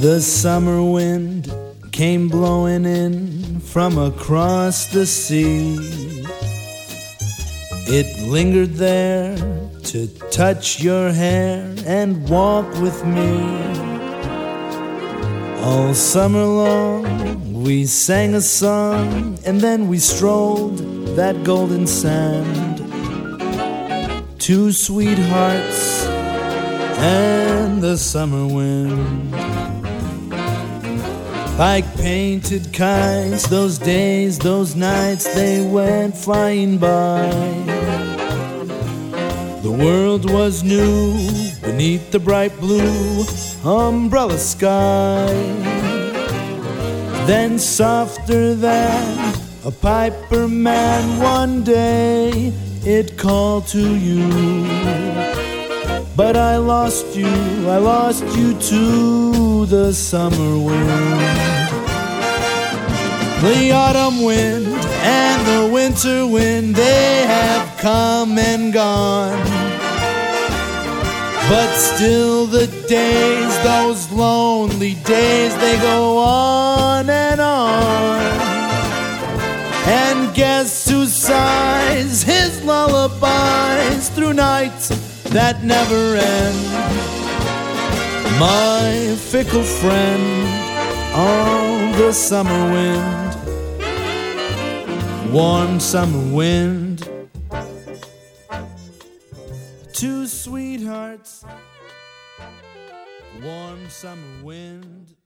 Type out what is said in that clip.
The summer wind came blowing in from across the sea. It lingered there to touch your hair and walk with me. All summer long we sang a song, and then we strolled that golden sand. Two sweethearts and the summer wind. Like painted kites, those days, those nights, they went flying by. The world was new beneath the bright blue umbrella sky. Then softer than a piper man, one day it called to you. But I lost you to the summer wind. The autumn wind and the winter wind, they have come and gone. But still the days, those lonely days, they go on and on. And guess who sighs his lullabies through nights that never end? My fickle friend, oh, the summer wind. Warm summer wind. Two sweethearts. Warm summer wind.